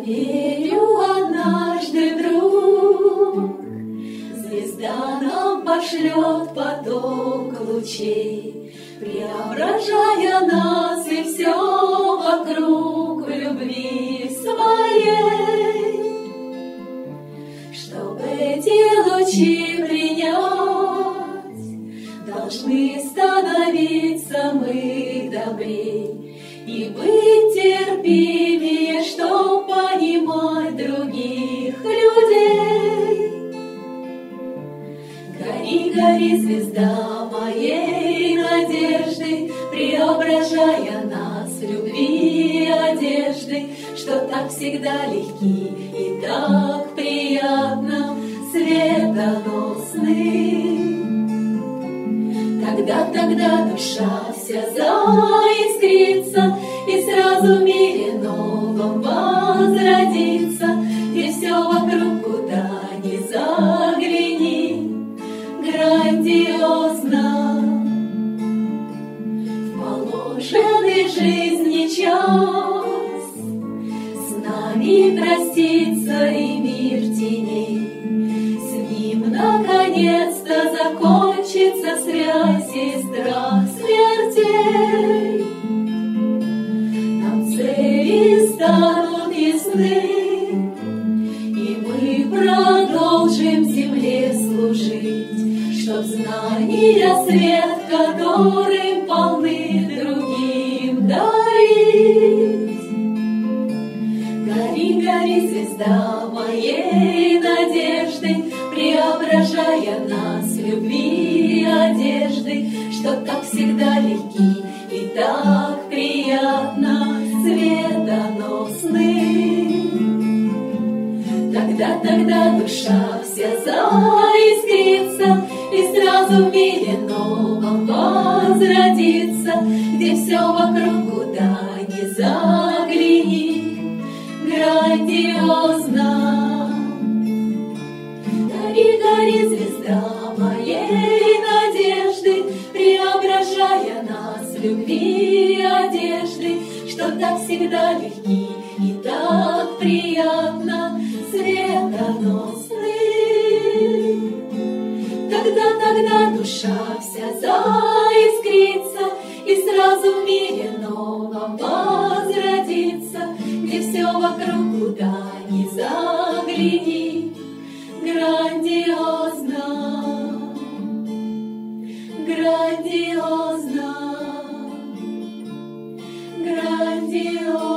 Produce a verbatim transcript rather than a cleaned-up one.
верю, однажды вдруг звезда нам пошлет поток лучей, преображая нас и все вокруг в любви своей. Чтоб эти лучи принять, должны становиться мы добрей и быть терпимее, чтоб понимать других людей. Гори, гори, звезда моей надежды, преображая нас в любви одежды, что так всегда легки и так приятно светоносны. Когда тогда душа вся заискрится и сразу в мире новом возродится, где все вокруг, куда ни загляни, грандиозно. В положенный жизни час с нами простится и мир теней, с ним наконец-то закончится связь и страх смертей. Нам цели станут ясны, и мы продолжим земле служить, чтоб знания свет, которым полны, другим дарить. Гори, гори, звезда моей надежды, преображая нас в любви одежды, что так всегда легки и так приятно светоносны. Тогда, тогда душа вся заискрится и сразу в мире новом возродится, где все вокруг, куда ни загляни, грандиозно. Гори, гори, звезда моей надежды, преображая нас в любви одежды, что так всегда легки и так приятно светоносны. Тогда, тогда душа вся заискрится и сразу в мире новом возродится, где все вокруг, куда ни загляни, грандиозно, грандиозно, грандиозно.